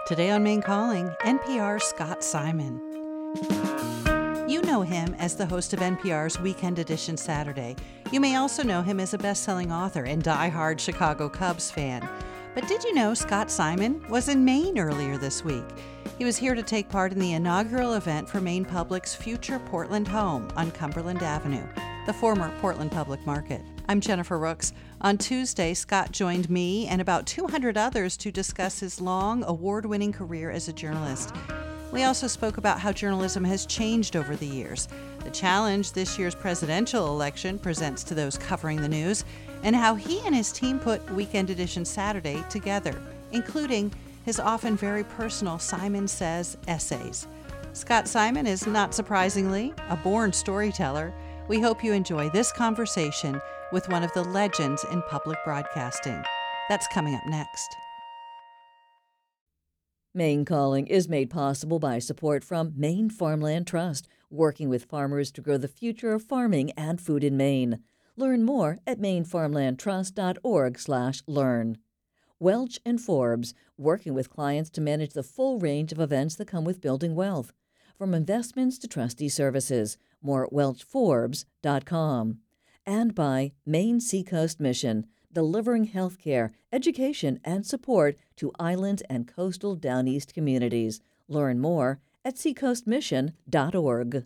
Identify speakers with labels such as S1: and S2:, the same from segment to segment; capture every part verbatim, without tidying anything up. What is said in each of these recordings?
S1: Today on Maine Calling, N P R's Scott Simon. You know him as the host of N P R's Weekend Edition Saturday. You may also know him as a best-selling author and die-hard Chicago Cubs fan. But did you know Scott Simon was in Maine earlier this week? He was here to take part in the inaugural event for Maine Public's future Portland home on Cumberland Avenue, the former Portland Public Market. I'm Jennifer Rooks. On Tuesday, Scott joined me and about two hundred others to discuss his long, award-winning career as a journalist. We also spoke about how journalism has changed over the years, the challenge this year's presidential election presents to those covering the news, and how he and his team put Weekend Edition Saturday together, including his often very personal Simon Says essays. Scott Simon is, not surprisingly, a born storyteller. We hope you enjoy this conversation with one of the legends in public broadcasting. That's coming up next.
S2: Maine Calling is made possible by support from Maine Farmland Trust, working with farmers to grow the future of farming and food in Maine. Learn more at maine farmland trust dot org slash learn. Welch and Forbes, working with clients to manage the full range of events that come with building wealth. From investments to trustee services, more at welch forbes dot com. And by Maine Seacoast Mission, delivering health care, education, and support to island and coastal Down East communities. Learn more at seacoast mission dot org.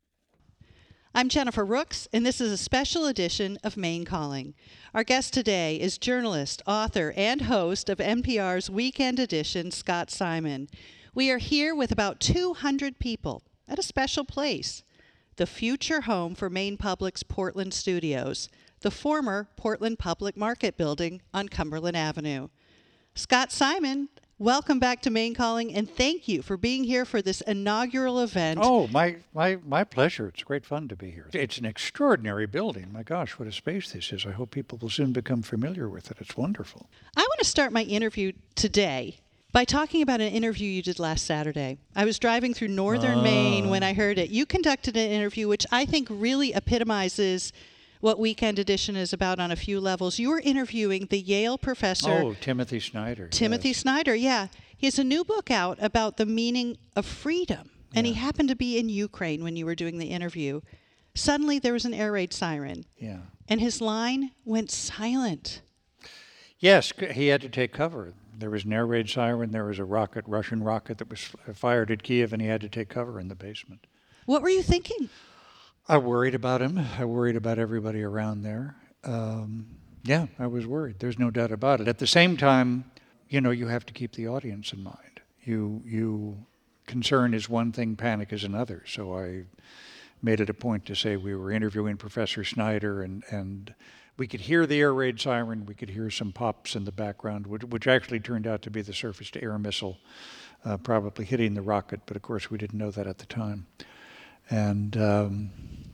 S1: I'm Jennifer Rooks, and this is a special edition of Maine Calling. Our guest today is journalist, author, and host of N P R's Weekend Edition, Scott Simon. We are here with about two hundred people at a special place, the future home for Maine Public's Portland Studios, the former Portland Public Market building on Cumberland Avenue. Scott Simon, welcome back to Maine Calling, and thank you for being here for this inaugural event.
S3: Oh, my, my, my pleasure. It's great fun to be here. It's an extraordinary building. My gosh, what a space this is. I hope people will soon become familiar with it. It's wonderful.
S1: I want to start my interview today by talking about an interview you did last Saturday. I was driving through northern uh, Maine when I heard it. You conducted an interview which I think really epitomizes what Weekend Edition is about on a few levels. You were interviewing the Yale professor.
S3: Oh, Timothy Snyder.
S1: Timothy
S3: yes.
S1: Snyder, yeah. He has a new book out about the meaning of freedom. And
S3: yeah.
S1: he happened to be in Ukraine when you were doing the interview. Suddenly there was an air raid siren.
S3: Yeah.
S1: And his line went silent.
S3: Yes, he had to take cover. There was an air raid siren. There was a rocket, Russian rocket that was fired at Kiev, and he had to take cover in the basement.
S1: What were you thinking?
S3: I worried about him. I worried about everybody around there. Um, yeah, I was worried. There's no doubt about it. At the same time, you know, you have to keep the audience in mind. You, you, concern is one thing, panic is another. So I made it a point to say we were interviewing Professor Snyder, and, and we could hear the air raid siren. We could hear some pops in the background, which, which actually turned out to be the surface-to-air missile, uh, probably hitting the rocket. But of course, we didn't know that at the time. And um,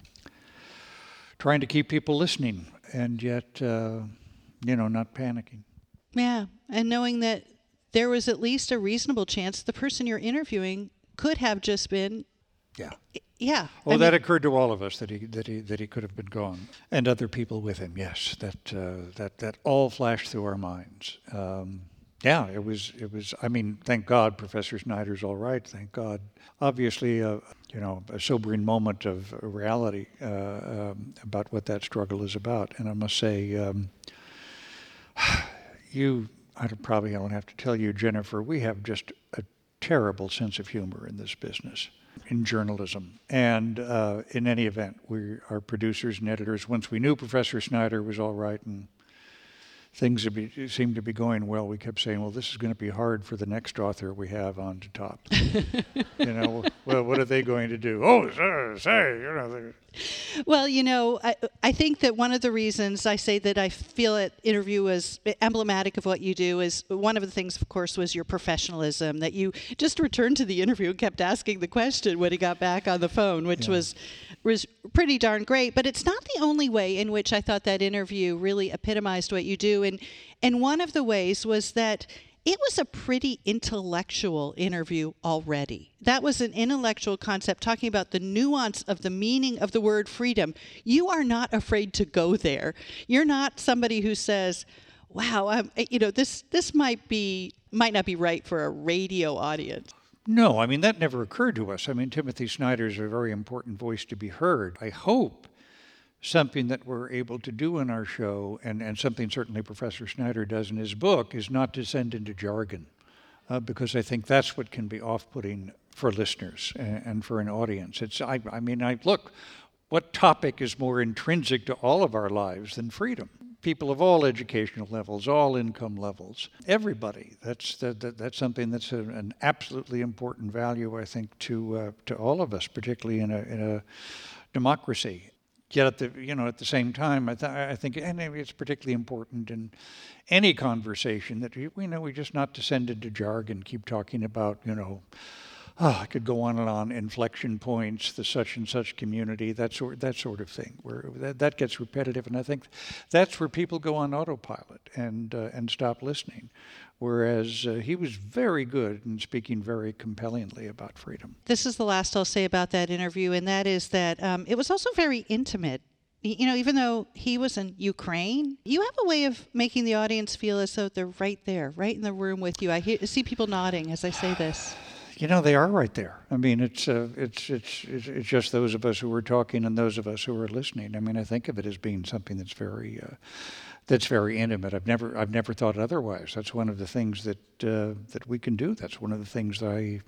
S3: trying to keep people listening, and yet, uh, you know, not panicking.
S1: Yeah, and knowing that there was at least a reasonable chance the person you're interviewing could have just been.
S3: Yeah.
S1: Yeah.
S3: Well,
S1: I
S3: that
S1: mean,
S3: occurred to all of us, that he that he that he could have been gone, and other people with him. Yes, that uh, that that all flashed through our minds. Um, yeah, it was it was. I mean, thank God, Professor Snyder's all right. Thank God. Obviously, uh, you know, a sobering moment of reality uh, um, about what that struggle is about. And I must say, um, you, I probably don't have to tell you, Jennifer, we have just a terrible sense of humor in this business, in journalism. And uh, in any event, we, our producers and editors, once we knew Professor Snyder was all right and things to be, seemed to be going well, we kept saying, well, this is going to be hard for the next author we have on to top. You know, well, what are they going to do? Oh, say, say you know.
S1: Well, you know, I, I think that one of the reasons I say that I feel that interview was emblematic of what you do is one of the things, of course, was your professionalism, that you just returned to the interview and kept asking the question when he got back on the phone, which yeah. was was pretty darn great. But it's not the only way in which I thought that interview really epitomized what you do. And, and one of the ways was that it was a pretty intellectual interview already. That was an intellectual concept talking about the nuance of the meaning of the word freedom. You are not afraid to go there. You're not somebody who says, wow, um, you know, this this might be
S4: might not be right for a radio audience.
S3: No, I mean, that never occurred to us. I mean, Timothy Snyder is a very important voice to be heard. I hope something that we're able to do in our show, and, and something certainly Professor Snyder does in his book, is not descend into jargon, uh, because I think that's what can be off-putting for listeners and, and for an audience. It's, I, I mean, I look, what topic is more intrinsic to all of our lives than freedom? People of all educational levels, all income levels, everybody. That's that, that, that's something that's a, an absolutely important value, I think, to uh, to all of us, particularly in a in a democracy. Yet at the you know at the same time, I, th- I think, and it's particularly important in any conversation that we, we know we just not descend into jargon, keep talking about you know. Oh, I could go on and on, inflection points, the such and such community, that sort, that sort of thing, where that, that gets repetitive. And I think that's where people go on autopilot and uh, and stop listening. Whereas uh, he was very good in speaking very compellingly about freedom.
S4: This is the last I'll say about that interview, and that is that um, it was also very intimate. You know, even though he was in Ukraine, you have a way of making the audience feel as though they're right there, right in the room with you. I hear, see people nodding as I say this.
S3: You know, they are right there. I mean, it's, uh, it's it's it's it's just those of us who are talking and those of us who are listening. I mean, I think of it as being something that's very uh, that's very intimate. I've never I've never thought otherwise. That's one of the things that uh, that we can do. That's one of the things that I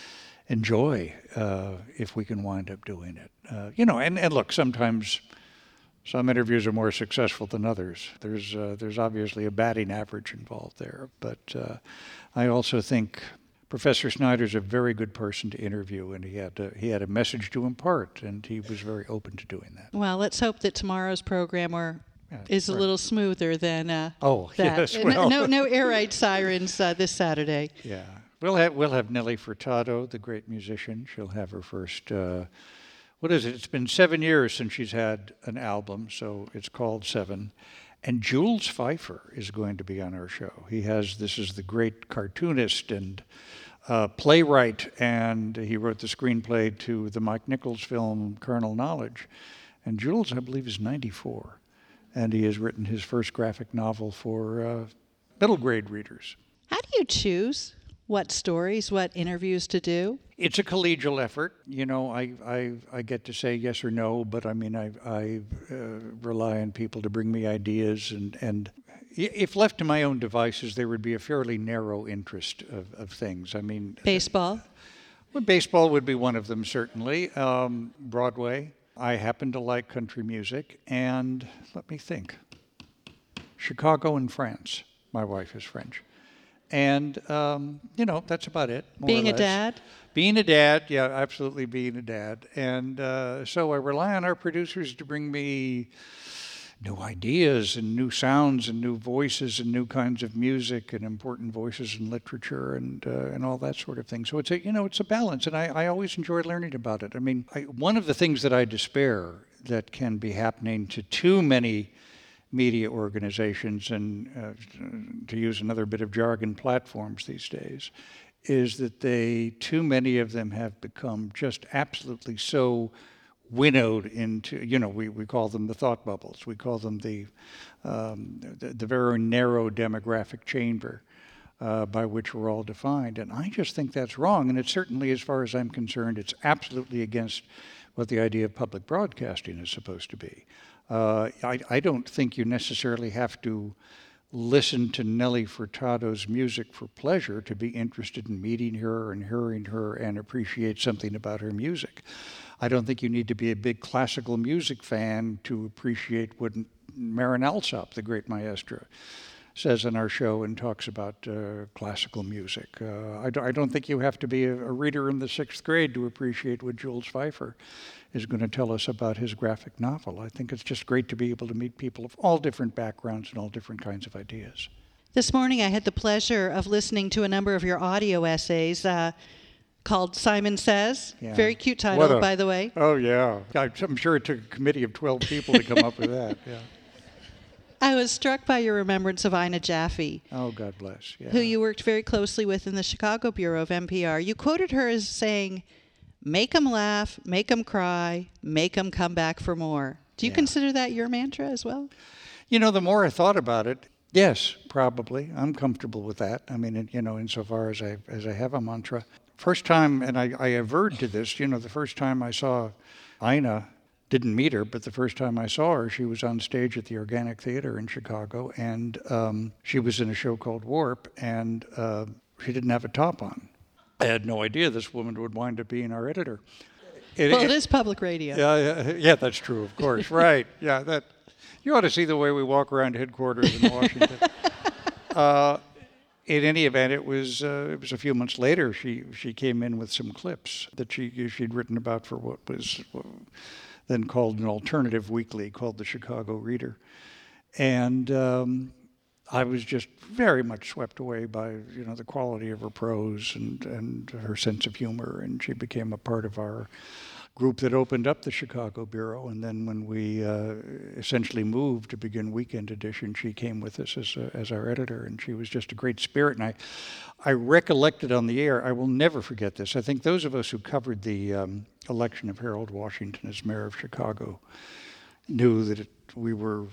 S3: enjoy uh, if we can wind up doing it. Uh, you know, and, and look, sometimes some interviews are more successful than others. There's uh, there's obviously a batting average involved there, but uh, I also think Professor Snyder's a very good person to interview, and he had a, he had a message to impart, and he was very open to doing that.
S4: Well, let's hope that tomorrow's program or
S3: Yeah,
S4: is a
S3: right.
S4: little smoother than uh,
S3: Oh,
S4: that.
S3: yes,
S4: No-
S3: well.
S4: no, no air raid sirens uh, this Saturday.
S3: Yeah, we'll have we'll have Nelly Furtado, the great musician. She'll have her first. Uh, what is it? It's been seven years since she's had an album, so it's called Seven. And Jules Feiffer is going to be on our show. He has this is the great cartoonist and uh, playwright, and he wrote the screenplay to the Mike Nichols film Carnal Knowledge. And Jules, I believe, is ninety-four, and he has written his first graphic novel for uh, middle grade readers.
S4: How do you choose what stories, what interviews to do?
S3: It's a collegial effort. You know, I, I, I get to say yes or no, but I mean, I, I uh, rely on people to bring me ideas. And, and if left to my own devices, there would be a fairly narrow interest of, of things. I mean,
S4: Baseball?
S3: well, baseball would be one of them, certainly. Um, Broadway. I happen to like country music. And let me think. Chicago and France. My wife is French. And, um, you know, that's about it. more
S4: Being
S3: or
S4: a
S3: less.
S4: dad?
S3: Being a dad, yeah, absolutely being a dad. And uh, so I rely on our producers to bring me new ideas and new sounds and new voices and new kinds of music and important voices in literature and uh, and all that sort of thing. So it's a, you know, it's a balance, and I, I always enjoy learning about it. I mean, I, one of the things that I despair that can be happening to too many media organizations and, uh, to use another bit of jargon, platforms these days, is that they, too many of them have become just absolutely so winnowed into, you know, we, we call them the thought bubbles. We call them the, um, the, the very narrow demographic chamber uh, by which we're all defined. And I just think that's wrong. And it's certainly, as far as I'm concerned, it's absolutely against what the idea of public broadcasting is supposed to be. Uh, I, I don't think you necessarily have to listen to Nelly Furtado's music for pleasure to be interested in meeting her and hearing her and appreciate something about her music. I don't think you need to be a big classical music fan to appreciate what Marin Alsop, the great maestro, says on our show and talks about uh, classical music. Uh, I, do, I don't think you have to be a, a reader in the sixth grade to appreciate what Jules Feiffer is going to tell us about his graphic novel. I think it's just great to be able to meet people of all different backgrounds and all different kinds of ideas.
S4: This morning I had the pleasure of listening to a number of your audio essays uh, called Simon Says.
S3: Yeah.
S4: Very cute title,
S3: What a-
S4: by the way.
S3: Oh, yeah. I- I'm sure it took a committee of twelve people to come up with that. Yeah.
S4: I was struck by your remembrance of Ina Jaffe,
S3: Oh, God bless. Yeah.
S4: who you worked very closely with in the Chicago bureau of N P R. You quoted her as saying, "Make 'em laugh, make 'em cry, make 'em come back for more." Do you
S3: Yeah.
S4: consider that your mantra as well?
S3: You know, the more I thought about it, Yes, probably. I'm comfortable with that. I mean, you know, insofar as I as I have a mantra. First time, and I, I averred to this, you know, the first time I saw Ina, didn't meet her, but the first time I saw her, she was on stage at the Organic Theater in Chicago, and um, she was in a show called Warp, and uh, she didn't have a top on. I had no idea this woman would wind up being our editor. It,
S4: well,
S3: it,
S4: it is public radio.
S3: Yeah, yeah, yeah, that's true, of course. Right. Yeah, that. You ought to see the way we walk around headquarters in Washington. uh, in any event, it was uh, it was a few months later. She she came in with some clips that she she'd written about for what was then called an alternative weekly called the Chicago Reader, and um, I was just very much swept away by you know the quality of her prose and and her sense of humor, and she became a part of our group that opened up the Chicago Bureau. And then when we uh, essentially moved to begin Weekend Edition, she came with us as, a, as our editor, and she was just a great spirit. And I, I recollected on the air, I will never forget this. I think those of us who covered the um, election of Harold Washington as mayor of Chicago knew that it, we were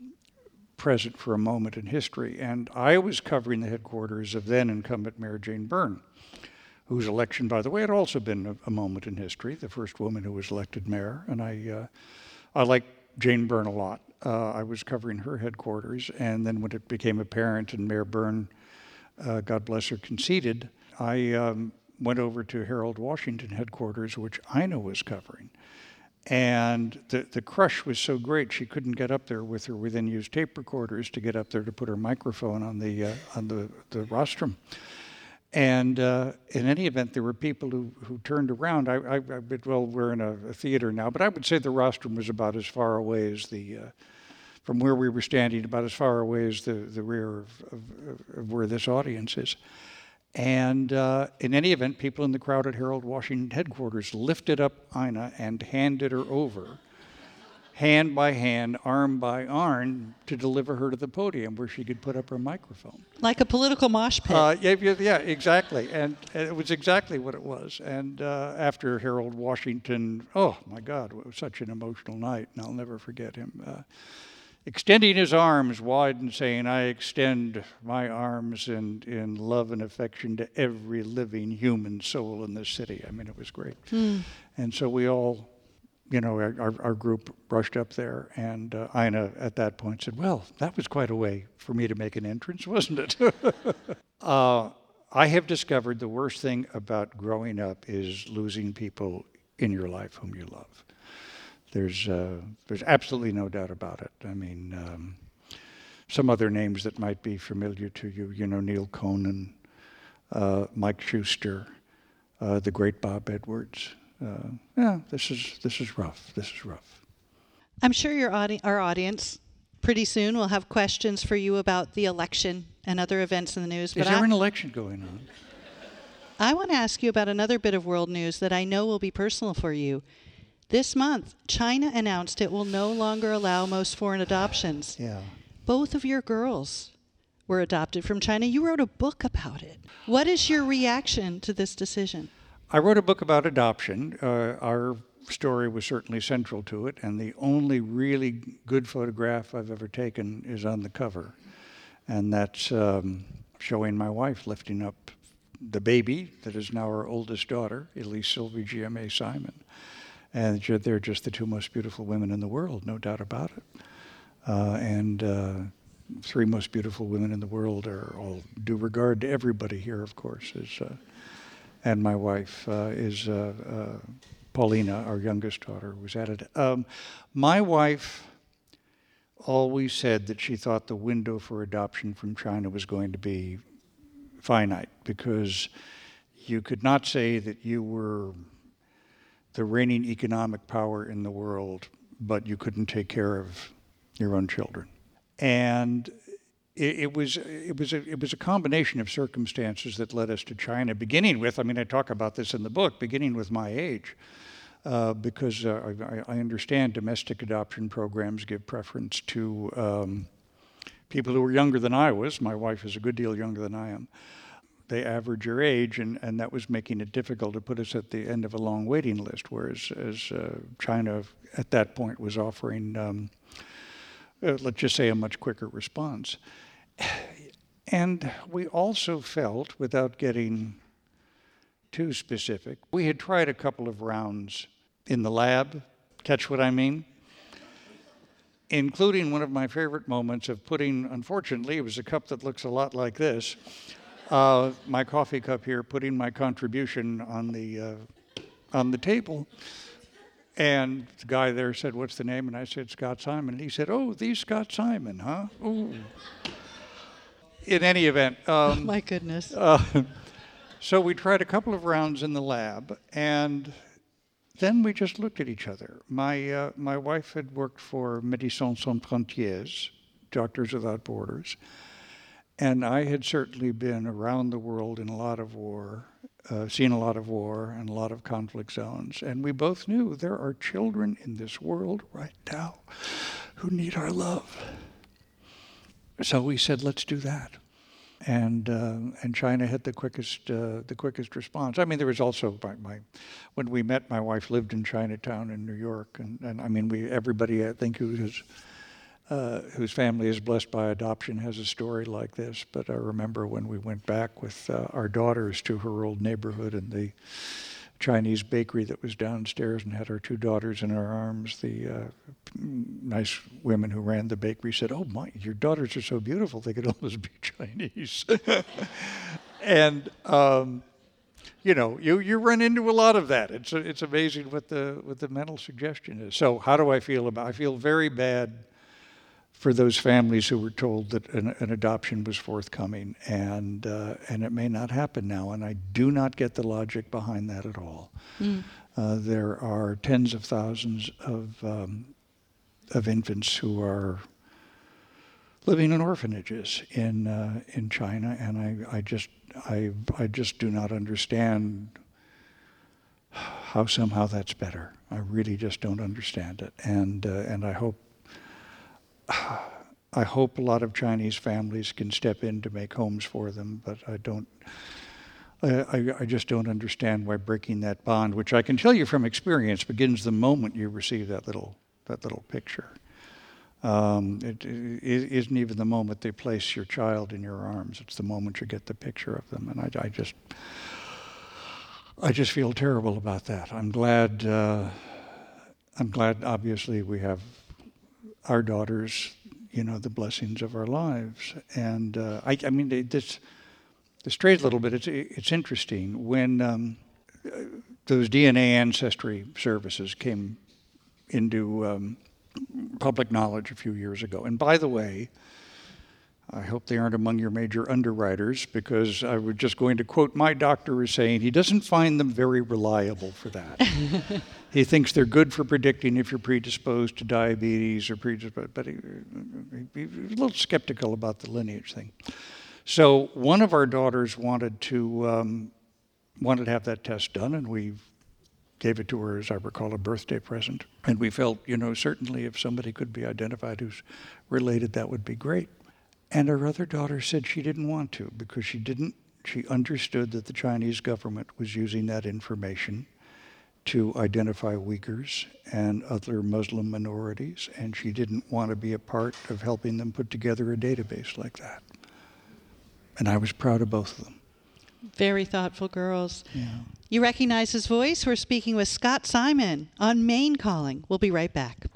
S3: present for a moment in history. And I was covering the headquarters of then incumbent Mayor Jane Byrne, whose election, by the way, had also been a, a moment in history, the first woman who was elected mayor. And I uh, I like Jane Byrne a lot. Uh, I was covering her headquarters, and then when it became apparent and Mayor Byrne, uh, God bless her, conceded, I um, went over to Harold Washington headquarters, which Ina was covering. And the, the crush was so great, she couldn't get up there with her. We then used tape recorders to get up there to put her microphone on the, uh, on the, the rostrum. And uh, in any event, there were people who, who turned around. I, I, I well, we're in a, a theater now, but I would say the rostrum was about as far away as the, uh, from where we were standing, about as far away as the, the rear of, of, of where this audience is. And uh, in any event, people in the crowd at Harold Washington headquarters lifted up Ina and handed her over, hand by hand, arm by arm, to deliver her to the podium where she could put up her microphone.
S4: Like a political mosh pit.
S3: Uh, yeah, yeah, yeah, exactly. And it was exactly what it was. And uh, after Harold Washington, oh my God, it was such an emotional night, and I'll never forget him. Uh, extending his arms wide and saying, "I extend my arms in, in love and affection to every living human soul in this city." I mean, it was great. Mm. And so we all, you know, our, our group rushed up there, and uh, Ina at that point said, "Well, that was quite a way for me to make an entrance, wasn't it?" uh, I have discovered the worst thing about growing up is losing people in your life whom you love. There's uh, there's absolutely no doubt about it. I mean, um, some other names that might be familiar to you, you know, Neil Conan, uh, Mike Schuster, uh, the great Bob Edwards. Uh, yeah, this is this is rough. This is rough.
S4: I'm sure your audi- our audience pretty soon will have questions for you about the election and other events in the news.
S3: Is
S4: but
S3: there
S4: I,
S3: an election going on?
S4: I want to ask you about another bit of world news that I know will be personal for you. This month, China announced it will no longer allow most foreign adoptions.
S3: Yeah.
S4: Both of your girls were adopted from China. You wrote a book about it. What is your reaction to this decision?
S3: I wrote a book about adoption. Uh, our story was certainly central to it, and the only really good photograph I've ever taken is on the cover. And that's um, showing my wife lifting up the baby that is now our oldest daughter, Elise Sylvie G M A Simon. And they're just the two most beautiful women in the world, no doubt about it. Uh, and uh, three most beautiful women in the world are all due regard to everybody here, of course, is, uh, and my wife uh, is uh, uh, Paulina, our youngest daughter, who was added. Um, my wife always said that she thought the window for adoption from China was going to be finite, because you could not say that you were the reigning economic power in the world, but you couldn't take care of your own children. And it, it was it was a, it was a combination of circumstances that led us to China, beginning with, I mean, I talk about this in the book, beginning with my age, uh, because uh, I, I understand domestic adoption programs give preference to um, people who are younger than I was. My wife is a good deal younger than I am. They average your age, and, and that was making it difficult to put us at the end of a long waiting list, whereas as uh, China at that point was offering, um, uh, let's just say, a much quicker response. And we also felt, without getting too specific, we had tried a couple of rounds in the lab, catch what I mean? Including one of my favorite moments of putting, unfortunately, it was a cup that looks a lot like this, uh, my coffee cup here, putting my contribution on the, uh, on the table. And the guy there said, "What's the name?" And I said, "Scott Simon." And he said, "Oh, the Scott Simon, huh?" Ooh. In any event. Um,
S4: oh, my goodness.
S3: Uh, so we tried a couple of rounds in the lab, and then we just looked at each other. My, uh, my wife had worked for Médecins Sans Frontières, Doctors Without Borders, and I had certainly been around the world in a lot of war, uh, seen a lot of war and a lot of conflict zones, and we both knew there are children in this world right now who need our love. So we said, let's do that. And uh, and China had the quickest uh, the quickest response. I mean, there was also my, my when we met, my wife lived in Chinatown in New York, and, and I mean, we everybody I think who has uh, whose family is blessed by adoption has a story like this. But I remember when we went back with uh, our daughters to her old neighborhood, and the Chinese bakery that was downstairs, and had our two daughters in our arms. The uh, nice women who ran the bakery said, "Oh my, your daughters are so beautiful, they could almost be Chinese." And um, you know, you you run into a lot of that. It's it's amazing what the what the mental suggestion is. So how do I feel about? I feel very bad for those families who were told that an, an adoption was forthcoming, and uh, and it may not happen now. And I do not get the logic behind that at all. Mm. Uh, there are tens of thousands of um, of infants who are living in orphanages in uh, in China, and I, I just I I just do not understand how somehow that's better. I really just don't understand it, and uh, and I hope. I hope a lot of Chinese families can step in to make homes for them, but I don't. I, I just don't understand why breaking that bond, which I can tell you from experience, begins the moment you receive that little that little picture. Um, it, it isn't even the moment they place your child in your arms; it's the moment you get the picture of them, and I, I just, I just feel terrible about that. I'm glad. Uh, I'm glad. Obviously, we have our daughters, you know, the blessings of our lives. And uh, I, I mean, this, to stray a little bit, it's, it's interesting. When um, those D N A ancestry services came into um, public knowledge a few years ago, and by the way, I hope they aren't among your major underwriters, because I was just going to quote my doctor as saying he doesn't find them very reliable for that. He thinks they're good for predicting if you're predisposed to diabetes or predisposed, but he, he's a little skeptical about the lineage thing. So one of our daughters wanted to um, wanted to have that test done, and we gave it to her, as I recall, a birthday present. And we felt, you know, certainly if somebody could be identified who's related, that would be great. And our other daughter said she didn't want to, because she didn't. She understood that the Chinese government was using that information to identify Uyghurs and other Muslim minorities, and she didn't want to be a part of helping them put together a database like that. And I was proud of both of them.
S4: Very thoughtful girls.
S3: Yeah.
S4: You recognize his voice? We're speaking with Scott Simon on Maine Calling. We'll be right back.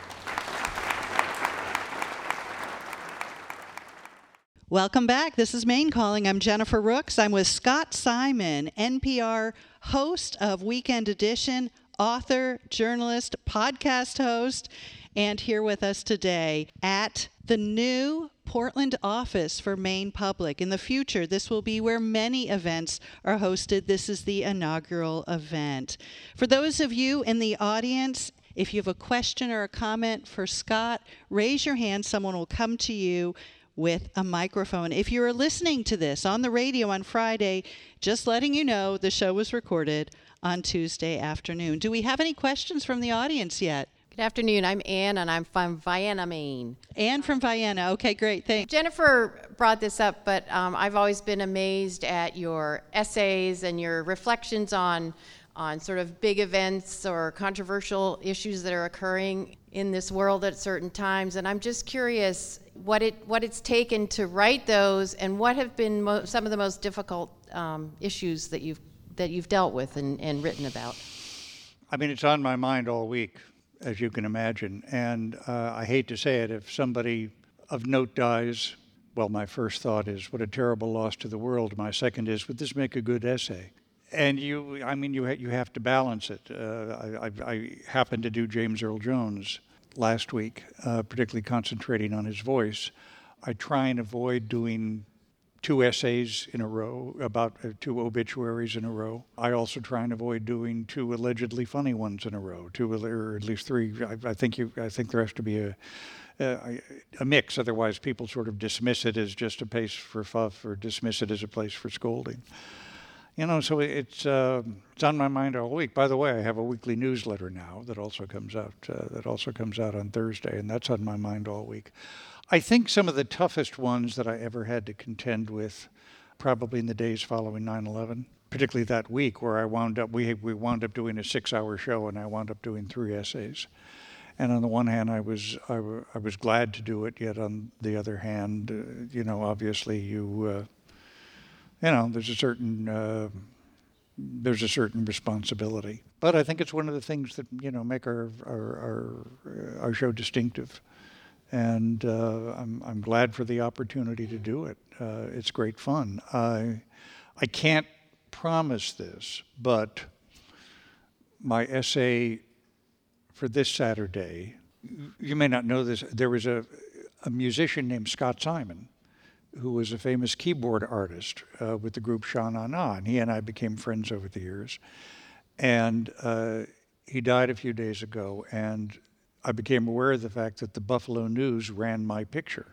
S4: Welcome back. This is Maine Calling. I'm Jennifer Rooks. I'm with Scott Simon, N P R host of Weekend Edition, author, journalist, podcast host, and here with us today at the new Portland office for Maine Public. In the future, this will be where many events are hosted. This is the inaugural event. For those of you in the audience, if you have a question or a comment for Scott, raise your hand. Someone will come to you with a microphone. If you're listening to this on the radio on Friday, just letting you know the show was recorded on Tuesday afternoon. Do we have any questions from the audience yet?
S5: Good afternoon. I'm Ann, and I'm from Vienna, Maine.
S4: Ann from Vienna. Okay, great. Thanks.
S5: Jennifer brought this up, but um, I've always been amazed at your essays and your reflections on on sort of big events or controversial issues that are occurring in this world at certain times. And I'm just curious, what it what it's taken to write those, and what have been mo- some of the most difficult um, issues that you've that you've dealt with and, and written about.
S3: I mean, it's on my mind all week, as you can imagine. And uh, I hate to say it, if somebody of note dies, well, my first thought is, what a terrible loss to the world. My second is, would this make a good essay? And you, I mean, you ha- you have to balance it. Uh, I, I, I happened to do James Earl Jones last week, uh, particularly concentrating on his voice. I try and avoid doing two essays in a row, about uh, two obituaries in a row. I also try and avoid doing two allegedly funny ones in a row, two or at least three. I, I think you. I think there has to be a, a a mix. Otherwise, people sort of dismiss it as just a place for fuff, or dismiss it as a place for scolding. You know, so it's uh, it's on my mind all week. By the way, I have a weekly newsletter now that also comes out uh, that also comes out on Thursday, and that's on my mind all week. I think some of the toughest ones that I ever had to contend with, probably in the days following nine eleven, particularly that week where I wound up, we we wound up doing a six-hour show, and I wound up doing three essays. And on the one hand, I was I, w- I was glad to do it. Yet on the other hand, uh, you know, obviously you, uh, you know, there's a certain uh, there's a certain responsibility. But I think it's one of the things that, you know, make our our our, our show distinctive. And uh, I'm I'm glad for the opportunity to do it. Uh, it's great fun. I I can't promise this, but my essay for this Saturday, you may not know this, there was a, a musician named Scott Simon, who was a famous keyboard artist uh, with the group Sha Na Na, and he and I became friends over the years. And uh, he died a few days ago, and I became aware of the fact that the Buffalo News ran my picture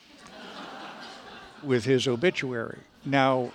S3: with his obituary. Now,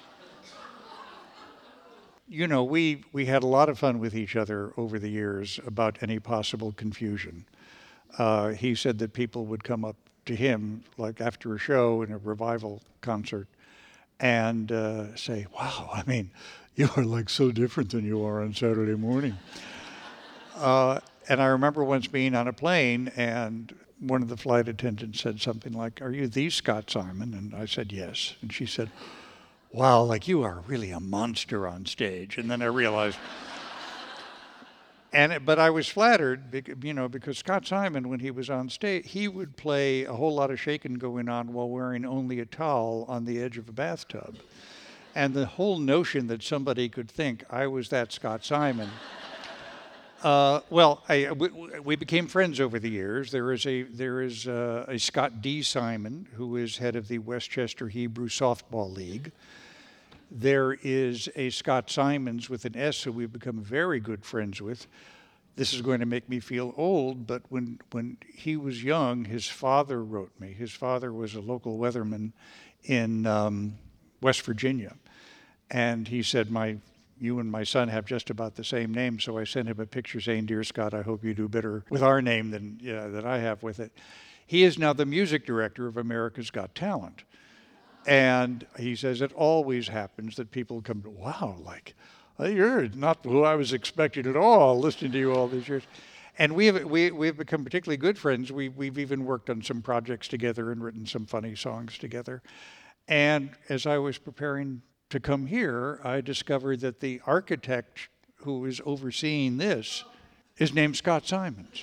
S3: you know, we, we had a lot of fun with each other over the years about any possible confusion. Uh, he said that people would come up to him, like after a show in a revival concert, and uh, say, wow, I mean, you are like so different than you are on Saturday morning. Uh, and I remember once being on a plane, and one of the flight attendants said something like, are you the Scott Simon? And I said, yes. And she said, wow, like you are really a monster on stage. And then I realized, and but I was flattered, you know, because Scott Simon, when he was on stage, he would play a whole lot of shaking going on while wearing only a towel on the edge of a bathtub. And the whole notion that somebody could think I was that Scott Simon. Uh, well, I, we, we became friends over the years. There is a there is a, a Scott D. Simon, who is head of the Westchester Hebrew Softball League. There is a Scott Simons with an S, who we've become very good friends with. This is going to make me feel old, but when when he was young, his father wrote me. His father was a local weatherman in um, West Virginia, and he said, my you and my son have just about the same name, so I sent him a picture saying, dear Scott, I hope you do better with our name than yeah, that I have with it. He is now the music director of America's Got Talent. And he says it always happens that people come to, wow, like, you're not who I was expecting at all, listening to you all these years. And we have we we've become particularly good friends. We we've even worked on some projects together and written some funny songs together. And as I was preparing to come here, I discovered that the architect who is overseeing this is named Scott Simons.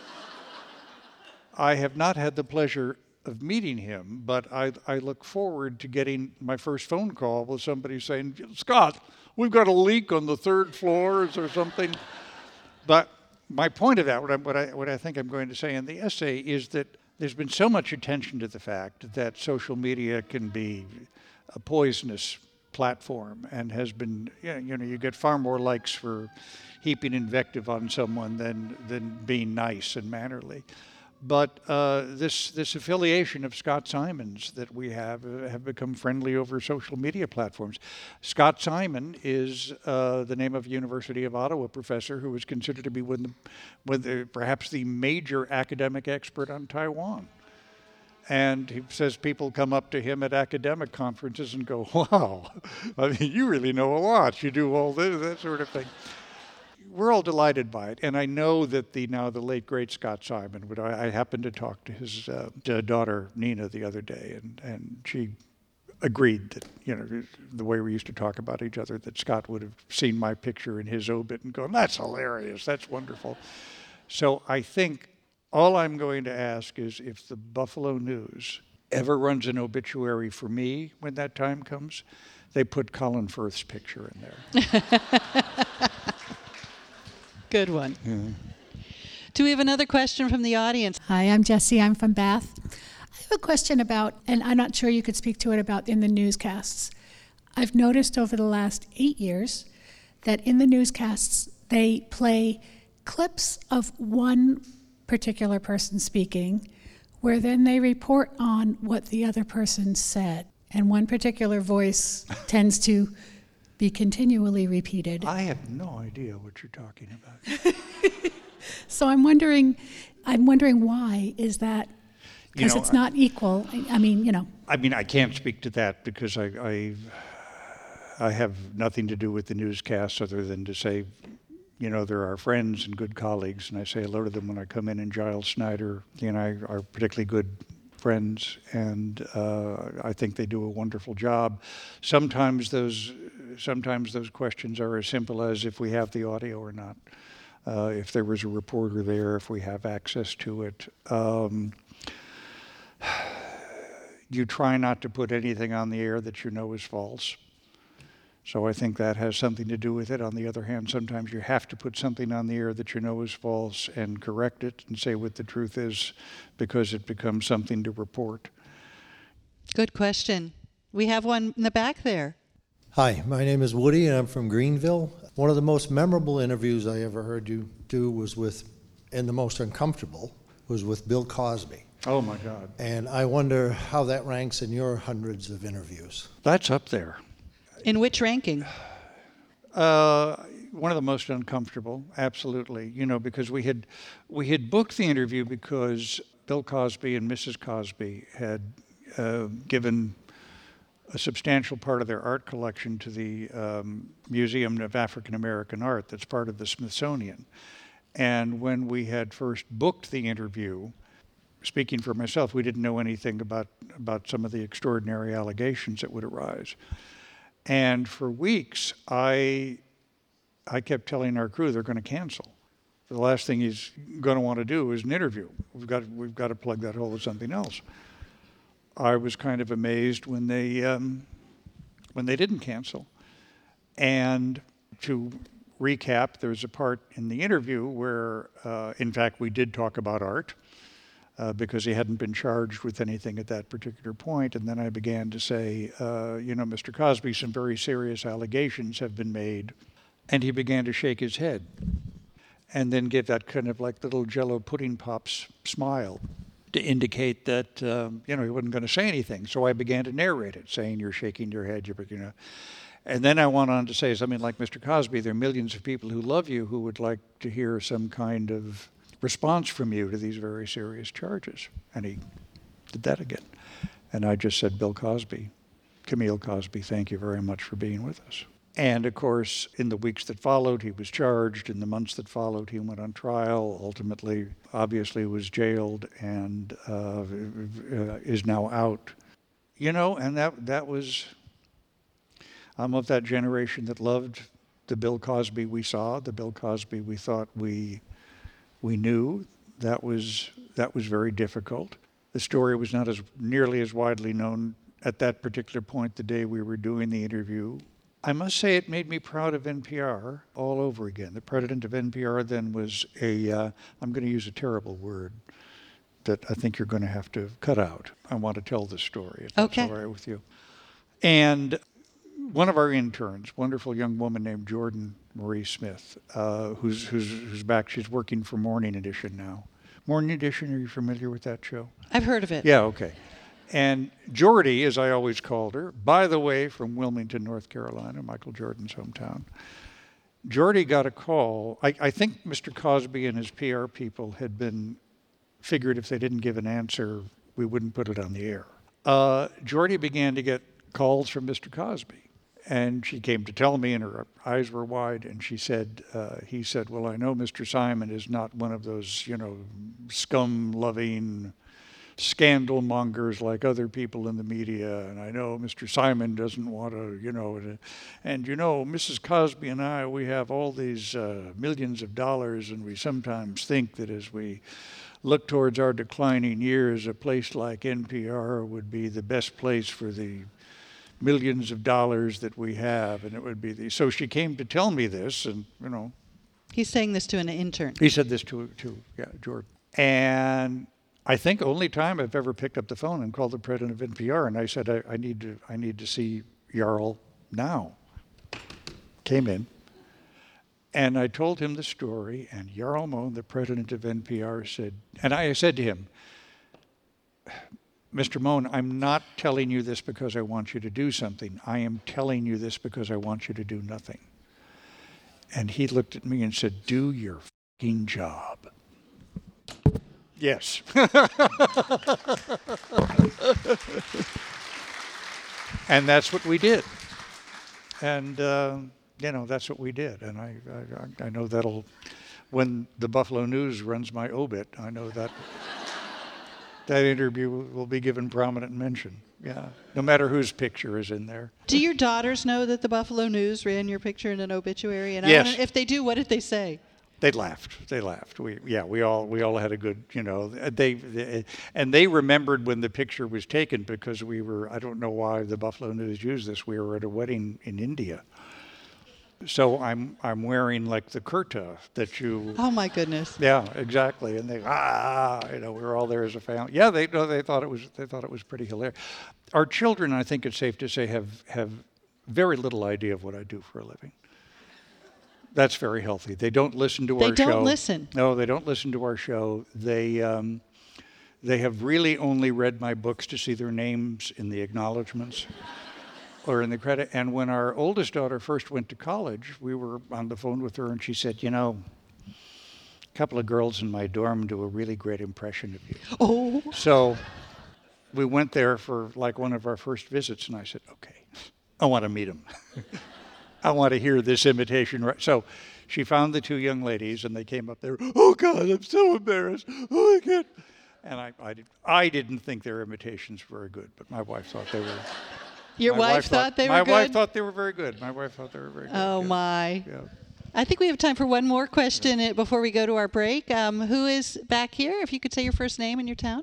S3: I have not had the pleasure of meeting him, but I, I look forward to getting my first phone call with somebody saying, Scott, we've got a leak on the third floor or something. But my point of that, what I, what I, what I think I'm going to say in the essay, is that there's been so much attention to the fact that social media can be a poisonous platform, and has been, you know, you get far more likes for heaping invective on someone than than being nice and mannerly. But uh, this this affiliation of Scott Simons that we have uh, have become friendly over social media platforms. Scott Simon is uh, the name of a University of Ottawa professor who is considered to be one of the, one of the, perhaps the major academic expert on Taiwan. And he says people come up to him at academic conferences and go, wow, I mean, you really know a lot. You do all this, that sort of thing. we're all delighted by it. And I know that the now the late, great Scott Simon, but I, I happened to talk to his uh, daughter, Nina, the other day, and, and she agreed that, you know, the way we used to talk about each other, that Scott would have seen my picture in his obit and gone, that's hilarious, that's wonderful. So I think all I'm going to ask is if the Buffalo News ever runs an obituary for me when that time comes, they put Colin Firth's picture in there.
S4: Good one.
S3: Yeah.
S4: Do we have another question from the audience?
S6: Hi, I'm Jessie. I'm from Bath. I have a question about, and I'm not sure you could speak to it, about in the newscasts. I've noticed over the last eight years that in the newscasts they play clips of one particular person speaking, where then they report on what the other person said. And one particular voice tends to be continually repeated.
S3: I have no idea what you're talking about.
S6: So I'm wondering, I'm wondering why is that? Because
S3: You know,
S6: it's not equal. I, I mean, you know.
S3: I mean, I can't speak to that because I, I, I have nothing to do with the newscasts other than to say, you know, they're our friends and good colleagues, and I say hello to them when I come in, and Giles Snyder, he and I are particularly good friends, and uh, I think they do a wonderful job. Sometimes those, sometimes those questions are as simple as if we have the audio or not, uh, if there was a reporter there, if we have access to it. Um, you try not to put anything on the air that you know is false. So I think that has something to do with it. On the other hand, sometimes you have to put something on the air that you know is false and correct it and say what the truth is because it becomes something to report.
S4: Good question. We have one in the back there.
S7: Hi, my name is Woody and I'm from Greenville. One of the most memorable interviews I ever heard you do was with, and the most uncomfortable, was with Bill Cosby.
S3: Oh my God.
S7: And I wonder how that ranks in your hundreds of interviews.
S3: That's up there.
S4: In which ranking?
S3: Uh, one of the most uncomfortable, absolutely. You know, because we had we had booked the interview because Bill Cosby and Missus Cosby had uh, given a substantial part of their art collection to the um, Museum of African American Art that's part of the Smithsonian. And when we had first booked the interview, speaking for myself, we didn't know anything about, about some of the extraordinary allegations that would arise. And for weeks, I I kept telling our crew they're going to cancel. The last thing he's going to want to do is an interview. We've got we've got to plug that hole with something else. I was kind of amazed when they um, when they didn't cancel. And to recap, there's a part in the interview where, uh, in fact, we did talk about art. Uh, because he hadn't been charged with anything at that particular point. And then I began to say, uh, you know, Mister Cosby, some very serious allegations have been made. And he began to shake his head and then give that kind of like little Jell-O pudding pops smile to indicate that, um, you know, he wasn't going to say anything. So I began to narrate it, saying, you're shaking your head, you're, you know. And then I went on to say something like, Mister Cosby, there are millions of people who love you who would like to hear some kind of response from you to these very serious charges. And he did that again. And I just said, Bill Cosby, Camille Cosby, thank you very much for being with us. And of course, in the weeks that followed, he was charged. In the months that followed, he went on trial, ultimately, obviously was jailed and uh, is now out. You know, and that that was, I'm of that generation that loved the Bill Cosby we saw, the Bill Cosby we thought we We knew. That was that was very difficult. The story was not as nearly as widely known at that particular point the day we were doing the interview. I must say it made me proud of N P R all over again. The president of N P R then was a, uh, I'm going to use a terrible word that I think you're going to have to cut out. I want to tell this story, if
S4: Okay.
S3: that's all right with you. And one of our interns, wonderful young woman named Jordan Marie Smith, uh, who's, who's, who's back. She's working for Morning Edition now. Morning Edition, are you familiar with that show?
S4: I've heard of it.
S3: Yeah, okay. And Jordy, as I always called her, by the way, from Wilmington, North Carolina, Michael Jordan's hometown. Jordy got a call. I, I think Mister Cosby and his P R people had been figured if they didn't give an answer, we wouldn't put it on the air. Uh, Jordy began to get calls from Mister Cosby. And she came to tell me, and her eyes were wide, and she said, uh, he said, well, I know Mister Simon is not one of those, you know, scum-loving scandal mongers like other people in the media, and I know Mister Simon doesn't want to, you know, and, and you know, Missus Cosby and I, we have all these uh, millions of dollars, and we sometimes think that as we look towards our declining years, a place like N P R would be the best place for the millions of dollars that we have, and it would be the, so she came to tell me this, and, you know.
S4: He's saying this to an intern.
S3: He said this to, to yeah, Jordan. And I think only time I've ever picked up the phone and called the president of N P R, and I said, I, I need to I need to see Jarl now. Came in, and I told him the story, and Jarl Mohn, the president of N P R, said, and I said to him, Mister Mohn, I'm not telling you this because I want you to do something. I am telling you this because I want you to do nothing. And he looked at me and said, do your fucking job. Yes. And that's what we did. And, uh, you know, that's what we did. And I, I, I know that'll, when the Buffalo News runs my obit, I know that that interview will be given prominent mention. Yeah, no matter whose picture is in there.
S4: Do your daughters know that the Buffalo News ran your picture in an obituary? And
S3: Yes.
S4: I wonder if they do, what did they say?
S3: They laughed. They laughed. We, yeah, we all we all had a good, you know. They, they and they remembered when the picture was taken because we were. I don't know why the Buffalo News used this. We were at a wedding in India. So I'm I'm wearing like the kurta that you.
S4: Oh my goodness.
S3: Yeah, exactly. And they ah, you know, we were all there as a family. Yeah, they no, they thought it was they thought it was pretty hilarious. Our children, I think it's safe to say, have have very little idea of what I do for a living. That's very healthy. They don't listen to
S4: They
S3: our show.
S4: don't listen.
S3: No, they don't listen to our show. They um, they have really only read my books to see their names in the acknowledgments or in the credit. And when our oldest daughter first went to college, we were on the phone with her, and she said, you know, a couple of girls in my dorm do a really great impression of you.
S4: Oh.
S3: So we went there for like one of our first visits, and I said, okay, I want to meet them. I want to hear this imitation. Right. So she found the two young ladies, and they came up there. Oh, God, I'm so embarrassed. Oh, I can't. And I, I, did, I didn't think their imitations were very good, but my wife thought they were.
S4: Your
S3: my
S4: wife,
S3: wife
S4: thought,
S3: thought
S4: they
S3: my
S4: were good?
S3: My wife thought they were very good. My wife thought they were very good.
S4: Oh,
S3: yeah.
S4: my.
S3: Yeah.
S4: I think we have time for one more question yeah. before we go to our break. Um, who is back here? If you could say your first name and your town.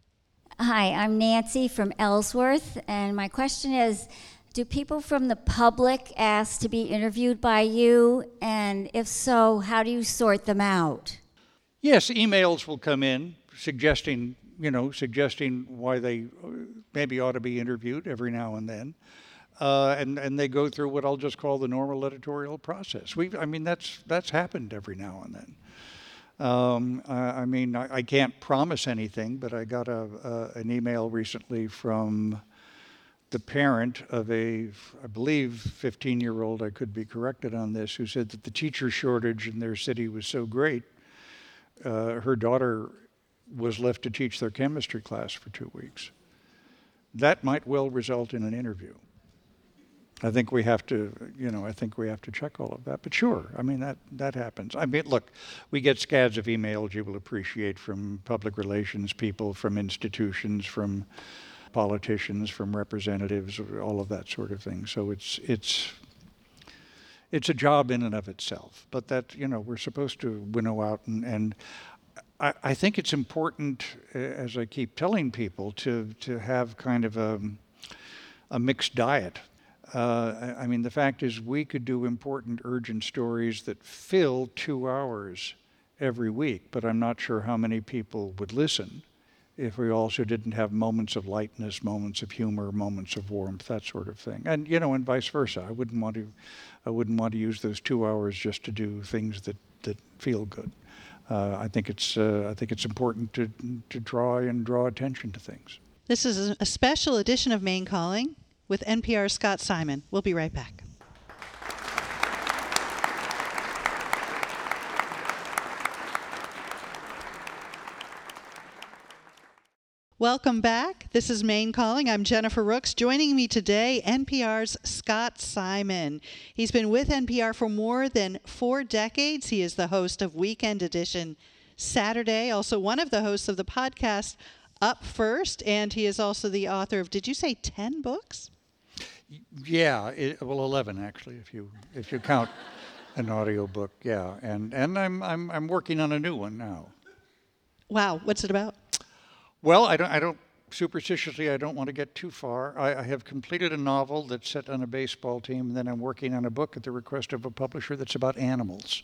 S8: Hi, I'm Nancy from Ellsworth, and my question is, do people from the public ask to be interviewed by you? And if so, how do you sort them out?
S3: Yes, emails will come in suggesting, you know, suggesting why they maybe ought to be interviewed every now and then. Uh, and, and they go through what I'll just call the normal editorial process. We, I mean, that's that's happened every now and then. Um, I, I mean, I, I can't promise anything, but I got a, a an email recently from the parent of a, I believe, fifteen-year-old, I could be corrected on this, who said that the teacher shortage in their city was so great, uh, her daughter was left to teach their chemistry class for two weeks. That might well result in an interview. I think we have to, you know, I think we have to check all of that. But sure, I mean, that, that happens. I mean, look, we get scads of emails you will appreciate from public relations people, from institutions, from politicians, from representatives, all of that sort of thing. So it's it's it's a job in and of itself. But that, you know, we're supposed to winnow out, and, and I, I think it's important, as I keep telling people, to to have kind of a a mixed diet. Uh, I, I mean, the fact is, we could do important, urgent stories that fill two hours every week, but I'm not sure how many people would listen if we also didn't have moments of lightness, moments of humor, moments of warmth, that sort of thing. And, you know, and vice versa. I wouldn't want to, I wouldn't want to use those two hours just to do things that, that feel good. Uh, I think it's, uh, I think it's important to, to draw and draw attention to things.
S4: This is a special edition of Maine Calling with N P R's Scott Simon. We'll be right back. Welcome back. This is Maine Calling. I'm Jennifer Rooks. Joining me today, N P R's Scott Simon. He's been with N P R for more than four decades. He is the host of Weekend Edition Saturday, also one of the hosts of the podcast Up First, and he is also the author of, did you say ten books?
S3: Yeah, it, well, eleven actually, if you if you count an audio book. Yeah, and and I'm I'm I'm working on a new one now.
S4: Wow, what's it about?
S3: Well, I don't, I don't, superstitiously, I don't want to get too far. I, I have completed a novel that's set on a baseball team, and then I'm working on a book at the request of a publisher that's about animals.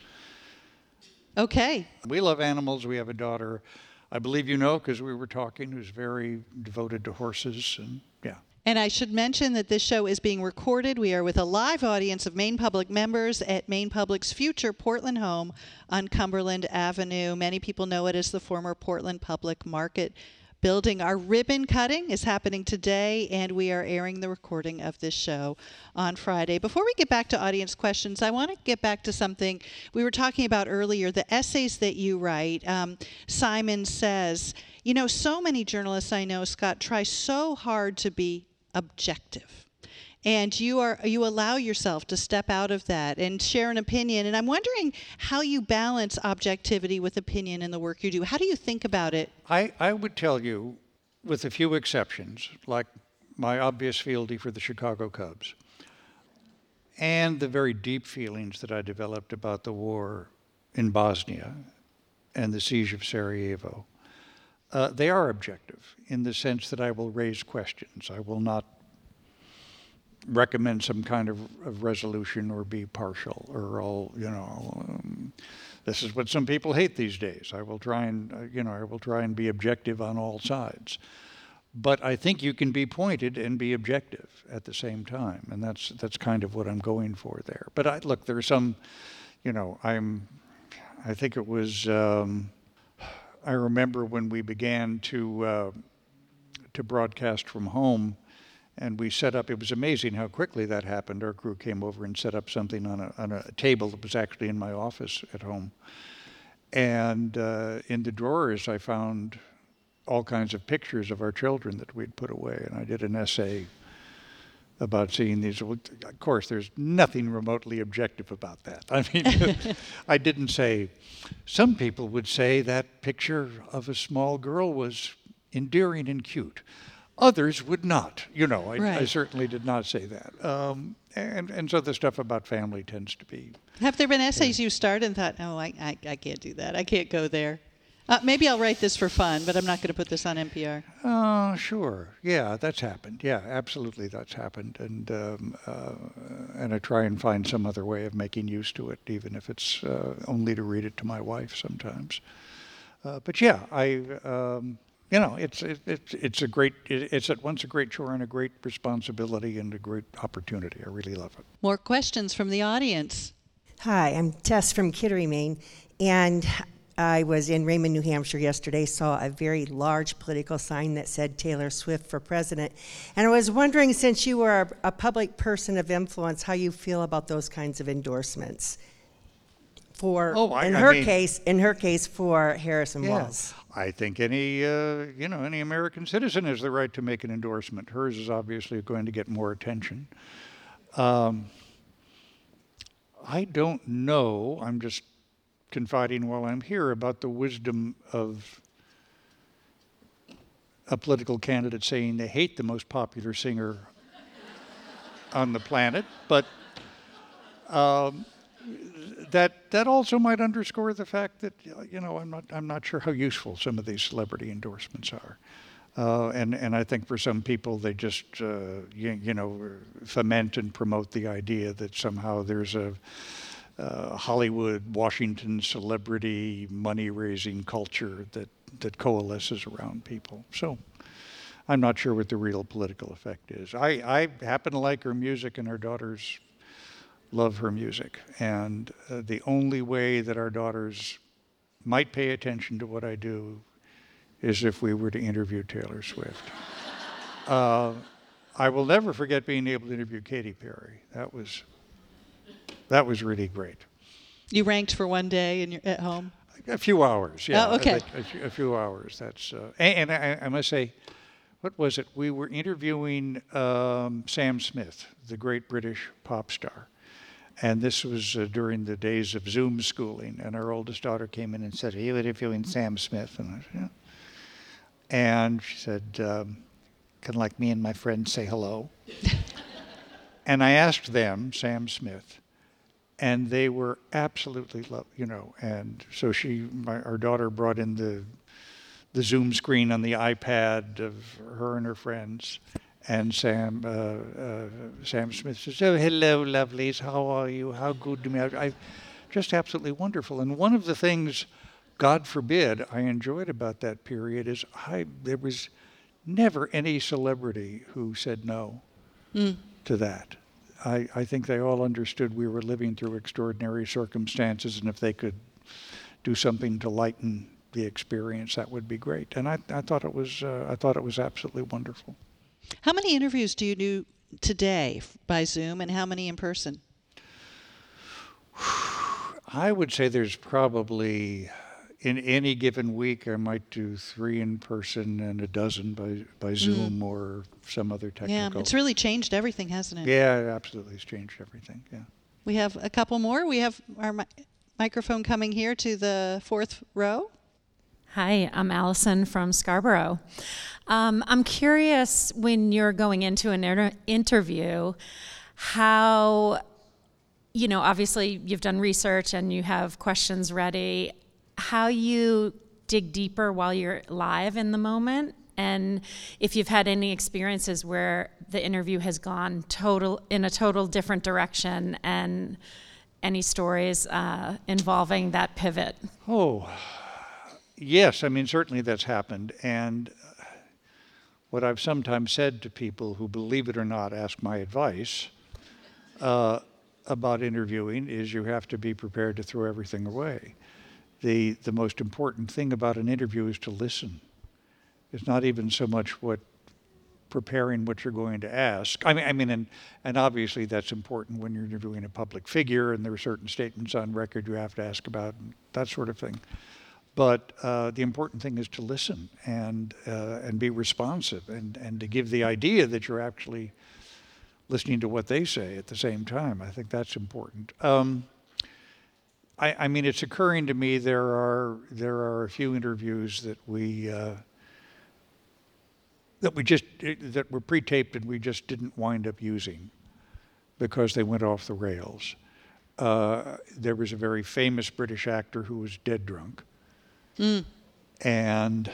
S4: Okay.
S3: We love animals. We have a daughter, I believe you know, because we were talking, who's very devoted to horses, and yeah.
S4: And I should mention that this show is being recorded. We are with a live audience of Maine Public members at Maine Public's future Portland home on Cumberland Avenue. Many people know it as the former Portland Public Market building. Our ribbon cutting is happening today, and we are airing the recording of this show on Friday. Before we get back to audience questions, I want to get back to something we were talking about earlier, the essays that you write. Um, Simon says, you know, so many journalists I know, Scott, try so hard to be objective. And you are you allow yourself to step out of that and share an opinion. And I'm wondering how you balance objectivity with opinion in the work you do. How do you think about it?
S3: I, I would tell you, with a few exceptions, like my obvious fealty for the Chicago Cubs, and the very deep feelings that I developed about the war in Bosnia and the siege of Sarajevo, uh, they are objective in the sense that I will raise questions. I will not recommend some kind of, of resolution or be partial or all, you know, um, this is what some people hate these days. I will try and, uh, you know, I will try and be objective on all sides. But I think you can be pointed and be objective at the same time, and that's that's kind of what I'm going for there. But I, look, there are some, you know, I'm, I think it was, um, I remember when we began to uh, to broadcast from home. And we set up, it was amazing how quickly that happened. Our crew came over and set up something on a, on a table that was actually in my office at home. And uh, in the drawers, I found all kinds of pictures of our children that we'd put away. And I did an essay about seeing these. Of course, there's nothing remotely objective about that. I mean, I didn't say, some people would say that picture of a small girl was endearing and cute. Others would not. You know, I,
S4: right.
S3: I certainly did not say that. Um, and, and so the stuff about family tends to be...
S4: Have there been essays yeah. you started and thought, oh, I, I, I can't do that. I can't go there. Uh, maybe I'll write this for fun, but I'm not going to put this on N P R.
S3: Oh, uh, sure. Yeah, that's happened. Yeah, absolutely that's happened. And um, uh, and I try and find some other way of making use to it, even if it's uh, only to read it to my wife sometimes. Uh, but yeah, I... Um, You know, it's it, it's it's a great it's at once a great chore and a great responsibility and a great opportunity. I really love it.
S4: More questions from the audience.
S9: Hi, I'm Tess from Kittery, Maine, and I was in Raymond, New Hampshire yesterday, saw a very large political sign that said Taylor Swift for president, and I was wondering, since you are a, a public person of influence, how you feel about those kinds of endorsements. For
S3: oh, I,
S9: in
S3: I
S9: her
S3: mean,
S9: case, in her case, for Harrison
S3: yeah.
S9: Wells.
S3: I think any uh, you know any American citizen has the right to make an endorsement. Hers is obviously going to get more attention. Um, I don't know. I'm just confiding while I'm here about the wisdom of a political candidate saying they hate the most popular singer on the planet, but. Um, That that also might underscore the fact that you know I'm not I'm not sure how useful some of these celebrity endorsements are, uh, and and I think for some people they just uh, you, you know foment and promote the idea that somehow there's a uh, Hollywood Washington celebrity money raising culture that that coalesces around people. So I'm not sure what the real political effect is. I I happen to like her music, and her daughters love her music, and uh, the only way that our daughters might pay attention to what I do is if we were to interview Taylor Swift. uh, I will never forget being able to interview Katy Perry. That was that was really great.
S4: You ranked for one day in your, at home?
S3: A few hours, yeah.
S4: Oh, okay.
S3: A, a, few, a few hours. That's uh, and, and I, I must say, what was it? We were interviewing um, Sam Smith, the great British pop star, and this was uh, during the days of Zoom schooling. And our oldest daughter came in and said, "Are you interviewing Sam Smith?" And I said, "Yeah." And she said, um, "Can like me and my friends say hello?" And I asked them, Sam Smith. And they were absolutely, lo- you know, and so she, my, our daughter brought in the the Zoom screen on the iPad of her and her friends, and Sam uh, uh, Sam Smith says, "Oh, hello, lovelies, how are you? How good to me?" I, I just absolutely wonderful. And one of the things, God forbid, I enjoyed about that period is I there was never any celebrity who said no mm. to that. I, I think they all understood we were living through extraordinary circumstances, and if they could do something to lighten the experience, that would be great. And I, I thought it was uh, I thought it was absolutely wonderful.
S4: How many interviews do you do today by Zoom, and how many in person?
S3: I would say there's probably, in any given week, I might do three in person and a dozen by, by Zoom mm. or some other technical.
S4: Yeah, it's really changed everything, hasn't it?
S3: Yeah, it absolutely has changed everything, yeah.
S4: We have a couple more. We have our mi- microphone coming here to the fourth row.
S10: Hi, I'm Allison from Scarborough. Um, I'm curious, when you're going into an inter- interview, how, you know, obviously you've done research and you have questions ready, how you dig deeper while you're live in the moment, and if you've had any experiences where the interview has gone total in a total different direction, and any stories uh, involving that pivot.
S3: Oh, yes. I mean, certainly that's happened. And what I've sometimes said to people who, believe it or not, ask my advice uh, about interviewing is you have to be prepared to throw everything away. The the most important thing about an interview is to listen. It's not even so much what preparing what you're going to ask. I mean, I mean, and and obviously that's important when you're interviewing a public figure, and there are certain statements on record you have to ask about, and that sort of thing. But uh, the important thing is to listen and uh, and be responsive, and and to give the idea that you're actually listening to what they say at the same time. I think that's important. Um, I, I mean, it's occurring to me there are there are a few interviews that we uh, that we just that were pre-taped and we just didn't wind up using because they went off the rails. Uh, there was a very famous British actor who was dead drunk, mm. and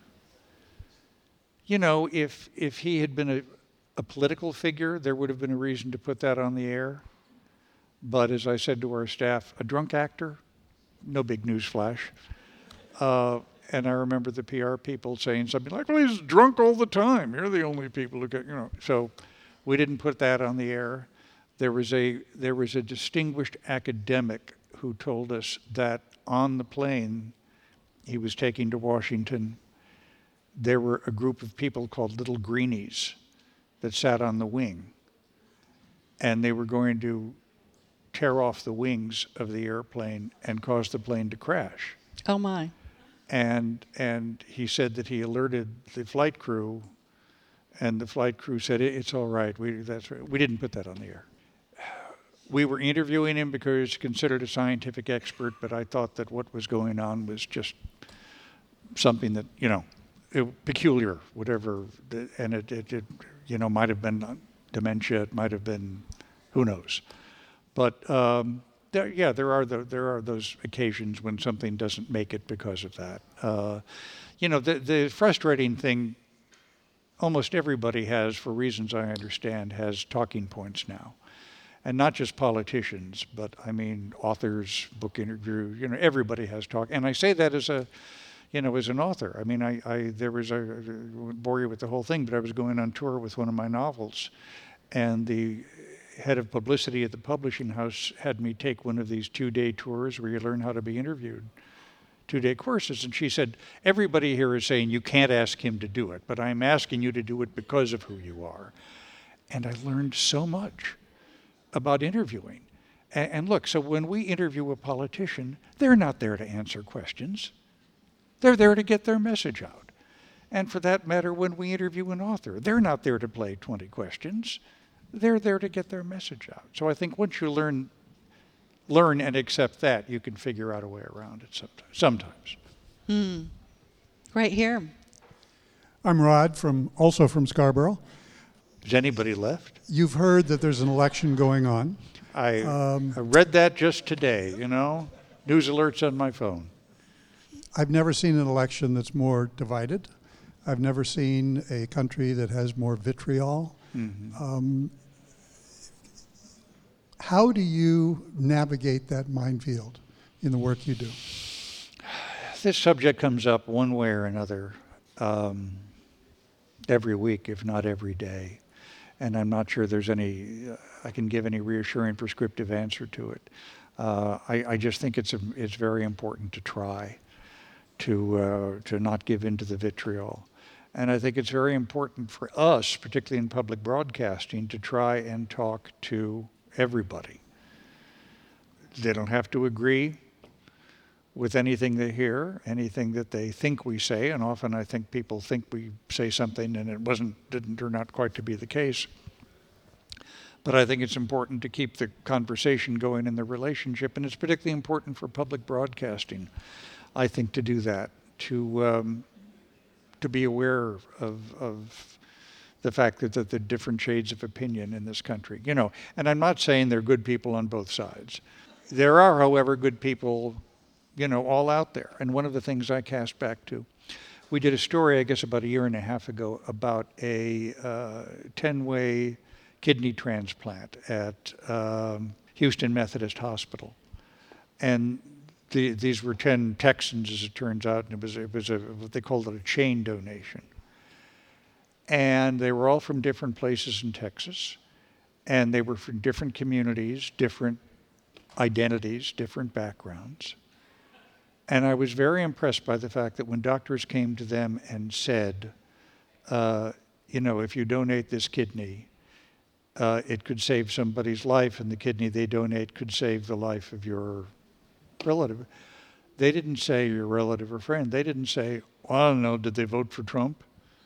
S3: you know, if if he had been a, a political figure, there would have been a reason to put that on the air. But as I said to our staff, a drunk actor, no big news flash. Uh, and I remember the P R people saying something like, well, he's drunk all the time. You're the only people who get, you know. So we didn't put that on the air. There was a there was a distinguished academic who told us that on the plane he was taking to Washington, there were a group of people called little greenies that sat on the wing. And they were going to tear off the wings of the airplane and cause the plane to crash.
S4: Oh my.
S3: And and he said that he alerted the flight crew, and the flight crew said, it's all right, we that's right. We didn't put that on the air. We were interviewing him because he's considered a scientific expert, but I thought that what was going on was just something that, you know, it, peculiar, whatever, and it, it, it you know, might have been dementia, it might have been, who knows. But um, there, yeah, there are the, there are those occasions when something doesn't make it because of that. Uh, you know, the the frustrating thing, almost everybody has, for reasons I understand, has talking points now, and not just politicians, but I mean authors, book interview. You know, everybody has talk, and I say that as a, you know, as an author. I mean, I, I there was a I won't bore you with the whole thing, but I was going on tour with one of my novels, and the head of publicity at the publishing house had me take one of these two-day tours where you learn how to be interviewed, two-day courses. And she said, everybody here is saying you can't ask him to do it, but I'm asking you to do it because of who you are. And I learned so much about interviewing. And, and look, so when we interview a politician, they're not there to answer questions. They're there to get their message out. And for that matter, when we interview an author, they're not there to play twenty questions. They're there to get their message out. So I think once you learn learn and accept that, you can figure out a way around it sometimes. sometimes.
S4: Hmm. Right here.
S11: I'm Rod, from also from Scarborough.
S3: Is anybody left?
S11: You've heard that there's an election going on.
S3: I,
S11: Um,
S3: I read that just today, you know, news alerts on my phone.
S11: I've never seen an election that's more divided. I've never seen a country that has more vitriol.
S3: Mm-hmm.
S11: Um, how do you navigate that minefield in the work you do?
S3: This subject comes up one way or another um, every week, if not every day. And I'm not sure there's any, uh, I can give any reassuring prescriptive answer to it. Uh, I, I just think it's, a, it's very important to try to, uh, to not give in to the vitriol. And I think it's very important for us, particularly in public broadcasting, to try and talk to everybody. They don't have to agree with anything they hear, anything that they think we say, and often I think people think we say something and it wasn't, didn't turn out quite to be the case. But I think it's important to keep the conversation going in the relationship, and it's particularly important for public broadcasting, I think, to do that, to um, to be aware of, of the fact that, that there are different shades of opinion in this country. You know, and I'm not saying there are good people on both sides. There are, however, good people, you know, all out there. And one of the things I cast back to, we did a story, I guess, about a year and a half ago about a uh, ten-way kidney transplant at um, Houston Methodist Hospital. And the, these were ten Texans, as it turns out, and it was, it was a, what they called it a chain donation. And they were all from different places in Texas, and they were from different communities, different identities, different backgrounds. And I was very impressed by the fact that when doctors came to them and said, uh, you know, if you donate this kidney, uh, it could save somebody's life, and the kidney they donate could save the life of your relative. They didn't say your relative or friend. They didn't say, well, I don't know, did they vote for Trump?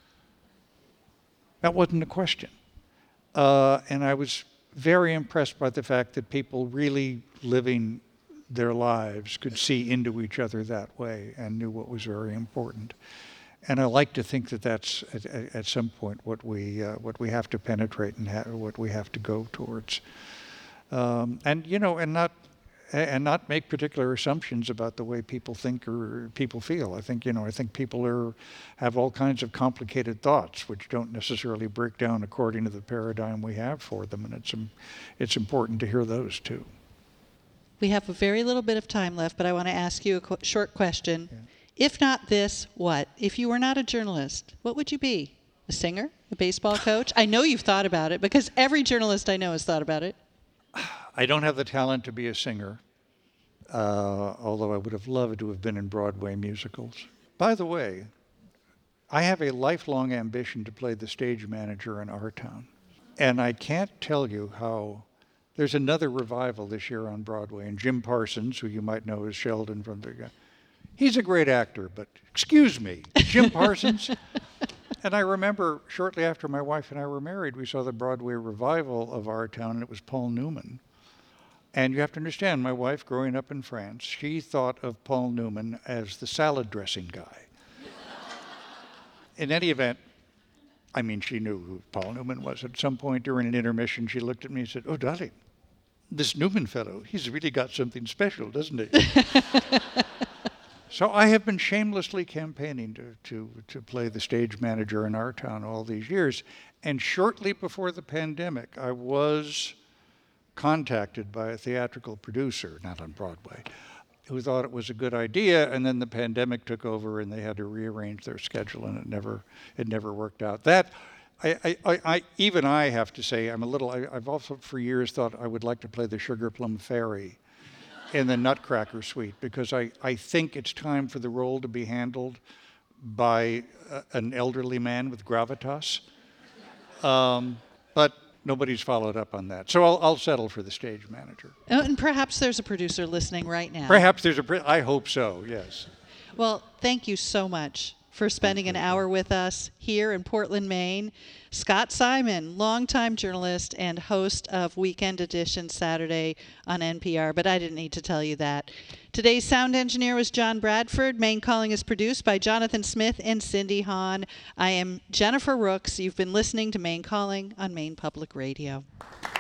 S3: That wasn't a question. Uh, and I was very impressed by the fact that people really living their lives could see into each other that way and knew what was very important. And I like to think that that's at, at some point what we uh, what we have to penetrate and ha- what we have to go towards. Um, and you know, and not and not make particular assumptions about the way people think or people feel. I think you know, I think people are have all kinds of complicated thoughts which don't necessarily break down according to the paradigm we have for them, and it's um, it's important to hear those too.
S4: We have a very little bit of time left, but I want to ask you a qu- short question. Yeah. If not this, what? If you were not a journalist, what would you be? A singer? A baseball coach? I know you've thought about it, because every journalist I know has thought about it.
S3: I don't have the talent to be a singer, uh, although I would have loved to have been in Broadway musicals. By the way, I have a lifelong ambition to play the stage manager in Our Town. And I can't tell you how... There's another revival this year on Broadway, and Jim Parsons, who you might know as Sheldon from the... He's a great actor, but excuse me, Jim Parsons? And I remember shortly after my wife and I were married, we saw the Broadway revival of Our Town, and it was Paul Newman. And you have to understand, my wife, growing up in France, she thought of Paul Newman as the salad dressing guy. In any event, I mean, she knew who Paul Newman was. At some point during an intermission, she looked at me and said, "Oh, darling, this Newman fellow, he's really got something special, doesn't he?" So I have been shamelessly campaigning to, to, to play the stage manager in Our Town all these years. And shortly before the pandemic, I was contacted by a theatrical producer, not on Broadway, who thought it was a good idea, and then the pandemic took over and they had to rearrange their schedule, and it never it never worked out. That, I, I, I even I have to say, I'm a little, I, I've also for years thought I would like to play the Sugar Plum Fairy in the Nutcracker Suite, because I, I think it's time for the role to be handled by uh, an elderly man with gravitas. Um, but Nobody's followed up on that. So I'll, I'll settle for the stage manager.
S4: Oh, and perhaps there's a producer listening right now.
S3: Perhaps there's a, pre- I hope so, yes.
S4: Well, thank you so much for spending an hour with us here in Portland, Maine. Scott Simon, longtime journalist and host of Weekend Edition Saturday on N P R, but I didn't need to tell you that. Today's sound engineer was John Bradford. Maine Calling is produced by Jonathan Smith and Cindy Hahn. I am Jennifer Rooks. You've been listening to Maine Calling on Maine Public Radio.